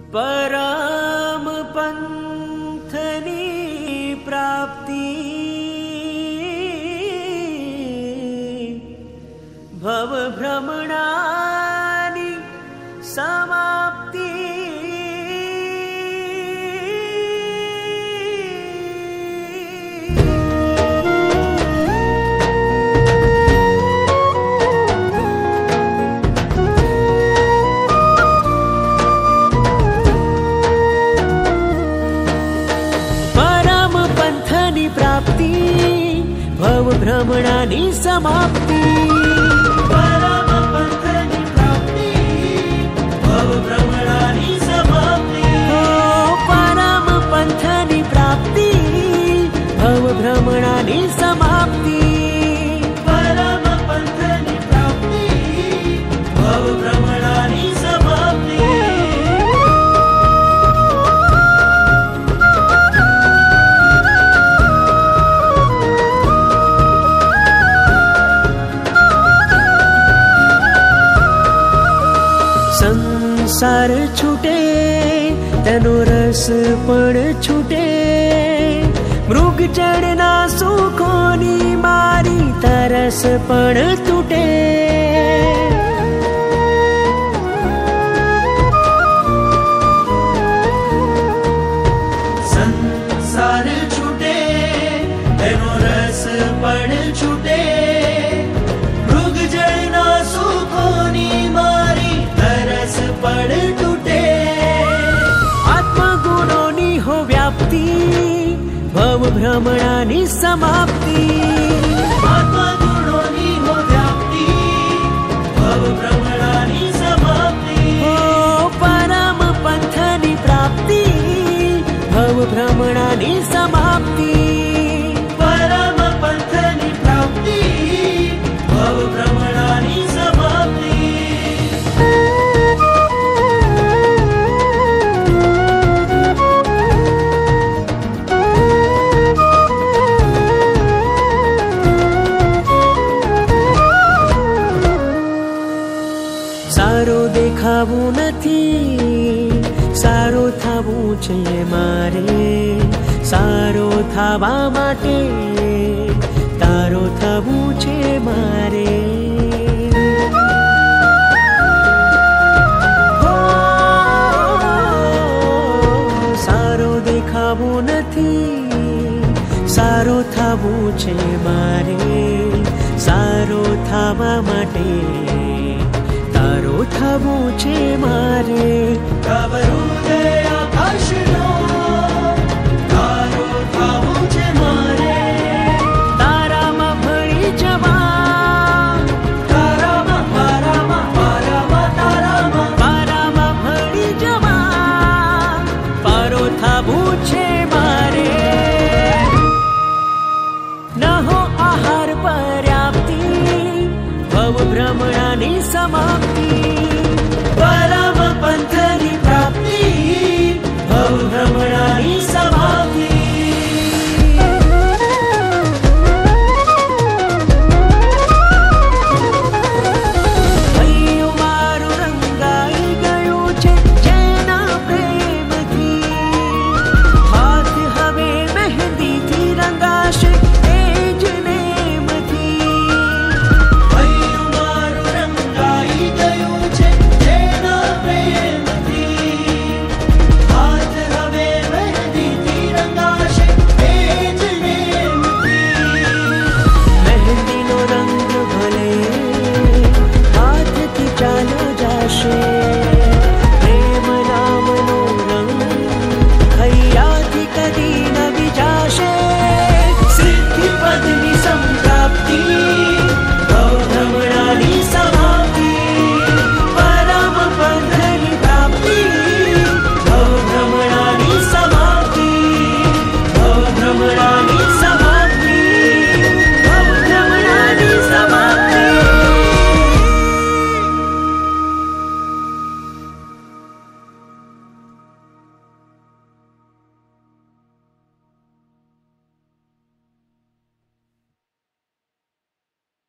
परम पंथनी प्राप्ति भव भ्रमणानि समाप्ति प्राप्ति भव भ्रमणानि समाप्ति परम पंथनि प्राप्ति भव भ्रमणानि समाप्ति परम पंथनि प्राप्ति भव भ्रमणानि समाप्ति परम पंथनि प्राप्ति भव भ्रमणानि समाप्ति संसार छूटे तेनो रस पण छूटे मृग चढ़ना सुखोनी मारी तरस पण तूटे संसार छूटे तेनो रस पण छूटे मृग चढ़ना सुखोनी मारी तरस पण टूटे आत्मगुणोनी हो व्याप्ति भव भ्रमणानि समाप्ति आत्मगुणोनी हो व्याप्ति भव भ्रमणानि समाप्ति परम पंथनि प्राप्ति भव भ्रमणानि समाप्ति परम पंथनि प्राप्ति भव भ्रमणानि समाप्ति सारो देखावू नथी सारो थावू छे मारे सारो थावा माटे तारो थवू छे मारे सारो देखावू नथी सारो थावू छे मारे सारो थावा माटे तारो थवू छे मारे गवरू दे आकाशनो